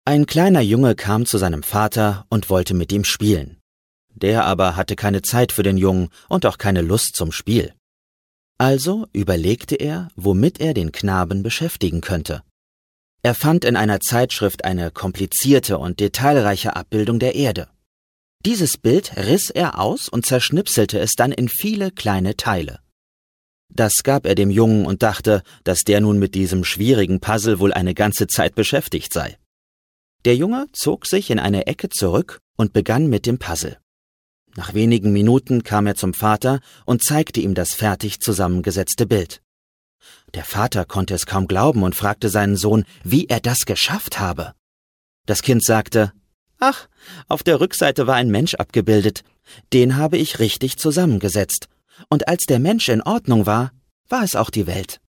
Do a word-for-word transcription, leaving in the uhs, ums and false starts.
Ein kleiner Junge kam zu seinem Vater und wollte mit ihm spielen. Der aber hatte keine Zeit für den Jungen und auch keine Lust zum Spiel. Also überlegte er, womit er den Knaben beschäftigen könnte. Er fand in einer Zeitschrift eine komplizierte und detailreiche Abbildung der Erde. Dieses Bild riss er aus und zerschnipselte es dann in viele kleine Teile. Das gab er dem Jungen und dachte, dass der nun mit diesem schwierigen Puzzle wohl eine ganze Zeit beschäftigt sei. Der Junge zog sich in eine Ecke zurück und begann mit dem Puzzle. Nach wenigen Minuten kam er zum Vater und zeigte ihm das fertig zusammengesetzte Bild. Der Vater konnte es kaum glauben und fragte seinen Sohn, wie er das geschafft habe. Das Kind sagte: »Ach, auf der Rückseite war ein Mensch abgebildet. Den habe ich richtig zusammengesetzt. Und als der Mensch in Ordnung war, war es auch die Welt.«